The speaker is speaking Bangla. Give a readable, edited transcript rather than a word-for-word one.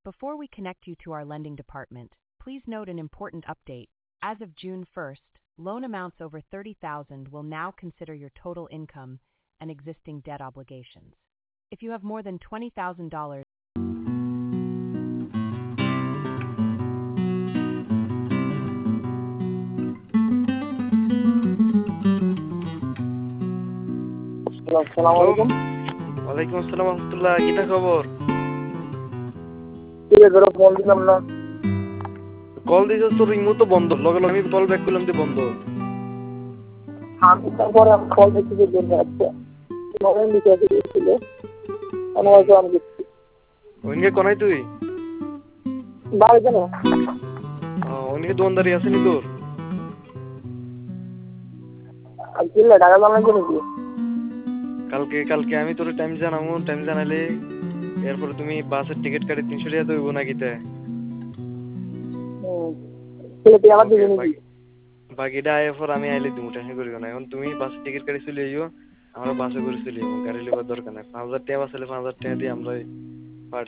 Before we connect you to our lending department, please note an important update. As of June 1st, loan amounts over $30,000 will now consider your total income and existing debt obligations. If you have more than $20,000, আসসালামু আলাইকুম। ওয়ালাইকুম আসসালাম রহমতুল্লাহ। কিটা খবর? ঠিক আছে, ফোন দিলাম না। কল দিছিস তোর রিমো তো বন্ধ, লগে লগে আমি কল ব্যাক করলাম যে বন্ধ। আমি তারপরে কল দিতে জন্য আছে নভেন লিখে দিয়েছিল অনলাইনে আমি দেখছি। ওইনে কোনায় তুই? বাড়ি কেন? ওইনে দোকানদারি আছে নি তোর? আজকে ঢাকা জানাই কোন কি? কালকে আমি তোর টাইম জানালে এরপরে তুমি বাসের টিকিট কাটি 300 টাকা দেবো নাকিতে? ছেলে আমার দিবি নাকি? বাকিটা আইএফর আমি আইলে দিব, টেনশন করিও না। এখন তুমি বাসের টিকিট কাটি চলে আইও, আমরা বাসে করে চলে যাবো, গাড়ি লিবার দরকার নাই। 5000 টাকা বাঁচলে 5000 টাকা দিয়ে আমরা